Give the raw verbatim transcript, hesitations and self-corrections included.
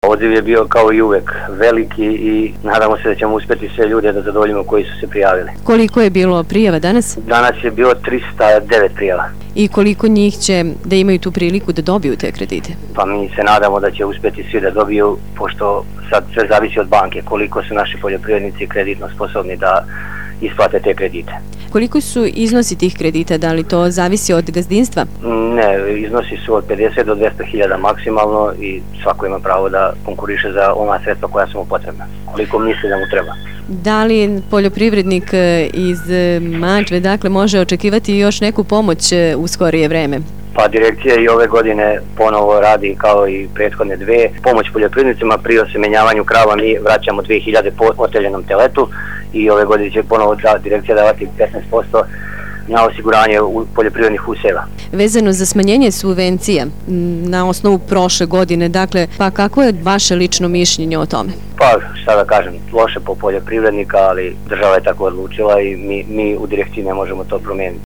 Odziv je bio kao i uvek veliki i nadamo se da ćemo uspjeti sve ljude da zadovoljimo koji su se prijavili. Koliko je bilo prijava danas? Danas je bilo trista devet prijava. I koliko njih će da imaju tu priliku da dobiju te kredite? Pa mi se nadamo da će uspjeti svi da dobiju, pošto sad sve zavisi od banke, koliko su naši poljoprivrednici kreditno sposobni da isplate te kredite. Koliko su iznosi tih kredita? Da li to zavisi od gazdinstva? Ne, iznosi su od pedeset do dvesta hiljada maksimalno i svako ima pravo da konkuriše za ona sredstva koja su mu potrebna, koliko misli da mu treba. Da li poljoprivrednik iz Mačve dakle može očekivati još neku pomoć u skorije vreme? Pa direkcija i ove godine ponovo radi kao i prethodne dve. Pomoć poljoprivrednicima pri osemenjavanju krava mi vraćamo dve hiljade po oteljenom teletu i ove godine će ponovo direkcija davati petnaest posto na osiguranje poljoprivrednih usjeva. Vezano za smanjenje subvencija na osnovu prošle godine, dakle, pa kako je vaše lično mišljenje o tome? Pa šta da kažem, loše po poljoprivrednika, ali država je tako odlučila i mi, mi u direkciji ne možemo to promijeniti.